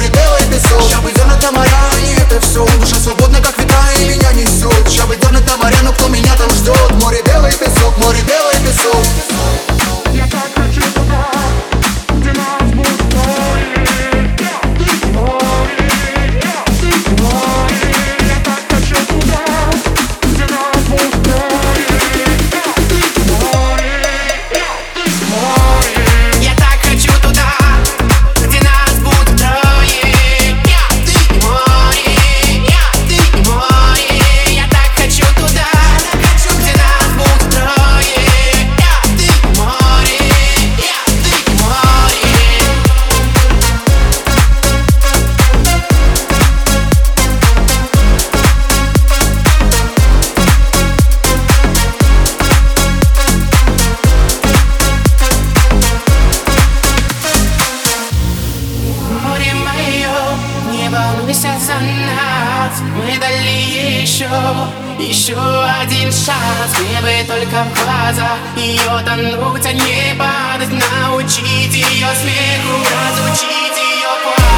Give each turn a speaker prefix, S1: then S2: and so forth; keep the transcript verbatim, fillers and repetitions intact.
S1: море, белый песок. Ща бы дернута моря, и не это все. Душа свободна, как ветра, и меня несет. Ща бы дернута моря, но кто меня там ждет? Море, белый песок, море, белый песок.
S2: Я так хочу туда, где нас будут море. Ты море, ты море. Я так хочу туда, где нас будут море. Ты море, ты море.
S3: Я так хочу туда, где нас будут трое. Я, ты и море, я, ты и море. Я так хочу туда, где нас будут трое. Я, ты и море, я, ты и море. Море мое, не волнуйся за нас. Мы дали еще, еще один шанс. Мне бы только в глаза ее тонуть, а не падать. Научить ее смеху, разучить ее плачь.